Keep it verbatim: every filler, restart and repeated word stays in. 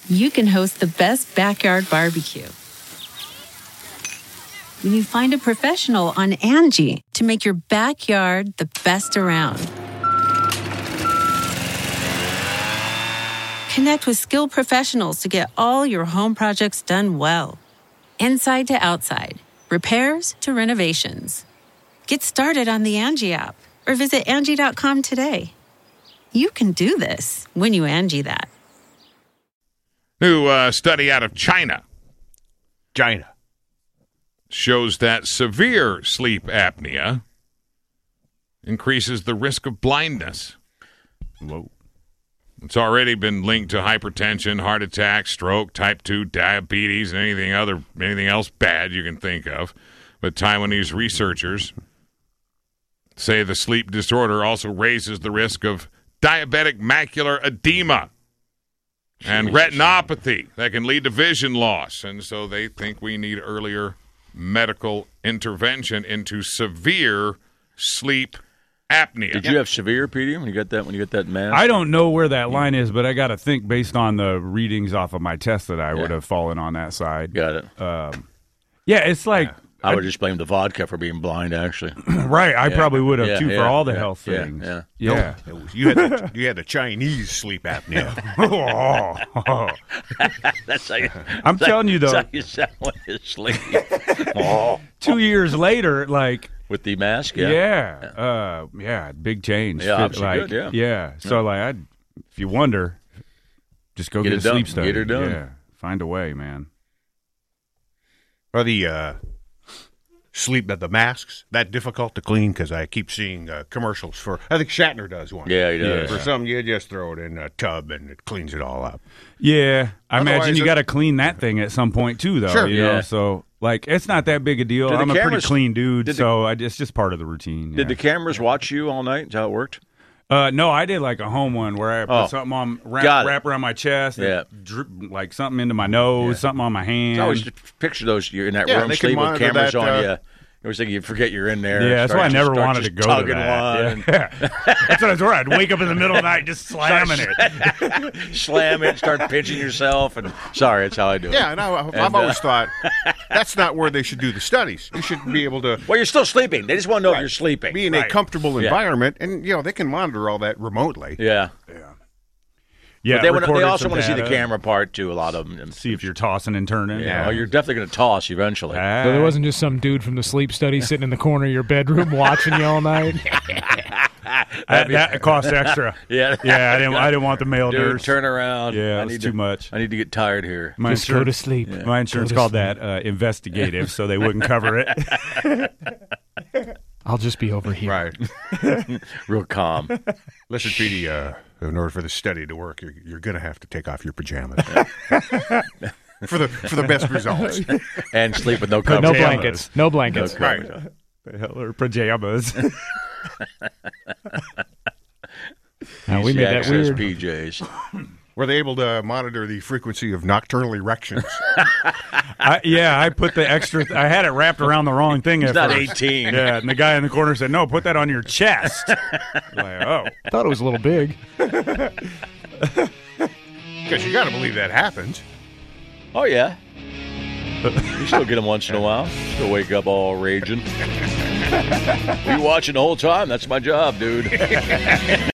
you can host the best backyard barbecue. When you find a professional on Angie to make your backyard the best around. Connect with skilled professionals to get all your home projects done well. Inside to outside, repairs to renovations. Get started on the Angie app or visit Angie dot com today. You can do this when you Angie that. New uh, study out of China. China. Shows that severe sleep apnea increases the risk of blindness. Whoa. It's already been linked to hypertension, heart attack, stroke, type two diabetes, and anything other anything else bad you can think of. But Taiwanese researchers say the sleep disorder also raises the risk of diabetic macular edema and retinopathy that can lead to vision loss. And so they think we need earlier medical intervention into severe sleep apnea. Did you have severe, Petey, when you got that when you got that mask? I don't know where that line is, but I got to think based on the readings off of my test that I Yeah. would have fallen on that side. Got it. Um, yeah, it's like I would just blame the vodka for being blind, actually. right. I Yeah. probably would have Yeah, too yeah, for all the yeah, health yeah, things. yeah. yeah. No, it was, you had the, you had the Chinese sleep apnea. Oh. That's how you, I'm that's telling you, that's though. how you sound when you sleep. oh. Two years later, like With the mask, yeah, yeah. yeah, uh, yeah big change. Yeah, Fit, obviously like, good, yeah. So like, I, if you wonder, just go Get get, it a done. sleep study. Get it done. Yeah, find a way, man. Are the uh, sleep the masks that difficult to clean? Because I keep seeing uh, commercials for. I think Shatner does one. Yeah, he does. For some, you just throw it in a tub and it cleans it all up. Yeah, I Otherwise, imagine you it- got to clean that thing at some point too, though. Sure. you know? Yeah. So like, it's not that big a deal. Did the I'm a pretty cameras- clean dude, did the- so I, it's just part of the routine. Did yeah. the cameras watch you all night? Is that how it worked? Uh, no, I did like a home one where I put Oh. something on Got wrap, it. wrap around my chest, and Yeah. drip, like something into my nose, something on my hand. I always just picture those. You're in that Yeah, room they can sleep with monitor cameras that, on uh, you. I always think you forget you're in there. Yeah, that's Start why I just- never start wanted to just go to tugging that. one. Yeah. That's what I was worried. I'd wake up in the middle of the night, just slamming it. Slam it, start pinching yourself, and sorry, that's how I do it. Yeah, and I, I've And, always uh, thought that's not where they should do the studies. You should be able to Well, you're still sleeping. They just want to know if you're sleeping. be in a Right. comfortable Yeah. environment, and you know they can monitor all that remotely. Yeah. Yeah, But they, wanna, they recorded also some want to see the data, camera part, too, a lot of them. see if you're tossing and turning. Yeah. Oh, you're definitely going to toss eventually. Ah. So there wasn't just some dude from the sleep study sitting in the corner of your bedroom watching you all night. that, that cost extra. Yeah. Yeah, I didn't. I didn't want the male Dude, nurse. turn around. Yeah, I it's need too to, much. I need to get tired here. My Just go to insurance, sleep. my insurance Go to called sleep. that uh, investigative, so they wouldn't cover it. I'll just be over here. Right. Real calm. Listen, Petey, uh, in order for the study to work, you're, you're going to have to take off your pajamas for the for the best results. And sleep with no But cover. no Pajamas. blankets. No blankets. No cover. Right. The hell are pajamas? Now, we Easy made that access weird. P Js. Were they able to monitor the frequency of nocturnal erections? I, yeah, I put the extra. I had it wrapped around the wrong thing. He's at not first. eighteen. Yeah, and the guy in the corner said, "No, put that on your chest." Like, oh, I thought it was a little big. Because you got to believe that happens. Oh, yeah. You still get them once in a while. Still wake up all raging. You watching the whole time? That's my job, dude.